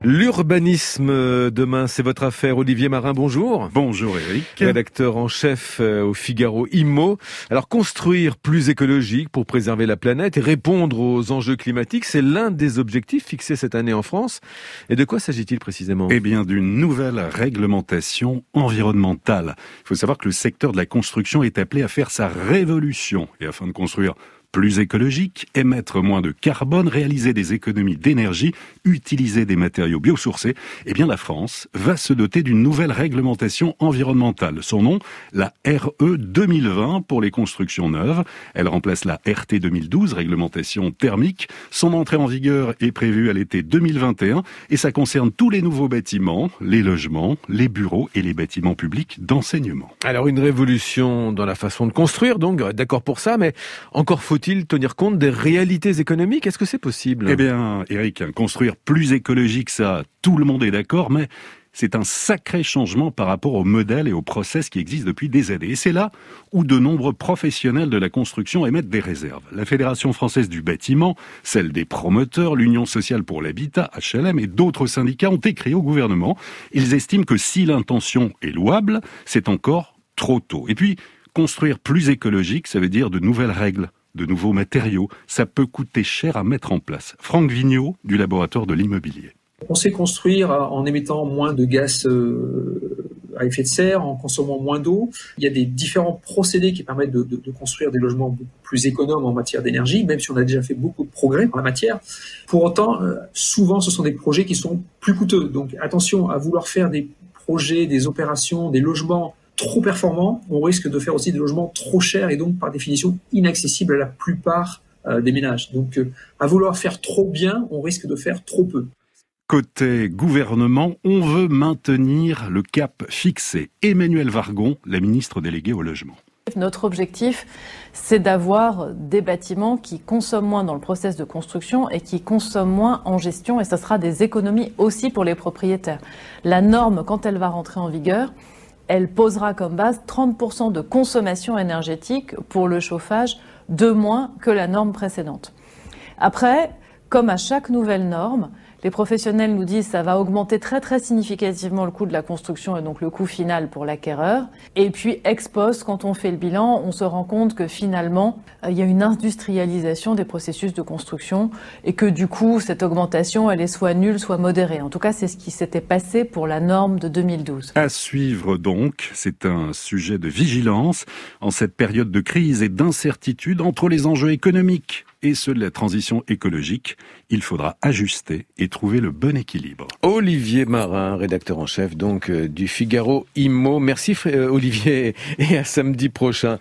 L'urbanisme, demain, c'est votre affaire. Olivier Marin, bonjour. Bonjour Eric. Rédacteur en chef au Figaro Immo. Alors, construire plus écologique pour préserver la planète et répondre aux enjeux climatiques, c'est l'un des objectifs fixés cette année en France. Et de quoi s'agit-il précisément ? Eh bien, d'une nouvelle réglementation environnementale. Il faut savoir que le secteur de la construction est appelé à faire sa révolution. Et afin de construire plus écologique, émettre moins de carbone, réaliser des économies d'énergie, utiliser des matériaux biosourcés, eh bien la France va se doter d'une nouvelle réglementation environnementale. Son nom, la RE 2020 pour les constructions neuves. Elle remplace la RT 2012, réglementation thermique. Son entrée en vigueur est prévue à l'été 2021 et ça concerne tous les nouveaux bâtiments, les logements, les bureaux et les bâtiments publics d'enseignement. Alors une révolution dans la façon de construire, donc d'accord pour ça, mais encore faut-il tenir compte des réalités économiques ? Est-ce que c'est possible ? Eh bien, Eric, construire plus écologique, ça, tout le monde est d'accord, mais c'est un sacré changement par rapport aux modèles et aux process qui existent depuis des années. Et c'est là où de nombreux professionnels de la construction émettent des réserves. La Fédération française du bâtiment, celle des promoteurs, l'Union sociale pour l'habitat, HLM, et d'autres syndicats ont écrit au gouvernement. Ils estiment que si l'intention est louable, c'est encore trop tôt. Et puis, construire plus écologique, ça veut dire de nouvelles règles, de nouveaux matériaux. Ça peut coûter cher à mettre en place. Franck Vigneault, du laboratoire de l'immobilier. On sait construire en émettant moins de gaz à effet de serre, en consommant moins d'eau. Il y a des différents procédés qui permettent de construire des logements beaucoup plus économes en matière d'énergie, même si on a déjà fait beaucoup de progrès en la matière. Pour autant, souvent, ce sont des projets qui sont plus coûteux. Donc attention à vouloir faire des projets, des opérations, des logements trop performants, on risque de faire aussi des logements trop chers et donc par définition inaccessibles à la plupart des ménages. Donc à vouloir faire trop bien, on risque de faire trop peu. Côté gouvernement, on veut maintenir le cap fixé. Emmanuelle Wargon, la ministre déléguée au logement. Notre objectif, c'est d'avoir des bâtiments qui consomment moins dans le process de construction et qui consomment moins en gestion, et ça sera des économies aussi pour les propriétaires. La norme, quand elle va rentrer en vigueur, elle posera comme base 30% de consommation énergétique pour le chauffage de moins que la norme précédente. Après, comme à chaque nouvelle norme, les professionnels nous disent que ça va augmenter très très significativement le coût de la construction et donc le coût final pour l'acquéreur. Et puis ex post, quand on fait le bilan, on se rend compte que finalement, il y a une industrialisation des processus de construction et que du coup, cette augmentation, elle est soit nulle, soit modérée. En tout cas, c'est ce qui s'était passé pour la norme de 2012. À suivre donc, c'est un sujet de vigilance en cette période de crise et d'incertitude entre les enjeux économiques et ceux de la transition écologique. Il faudra ajuster et trouver le bon équilibre. Olivier Marin, rédacteur en chef donc du Figaro Immo. Merci Olivier et à samedi prochain.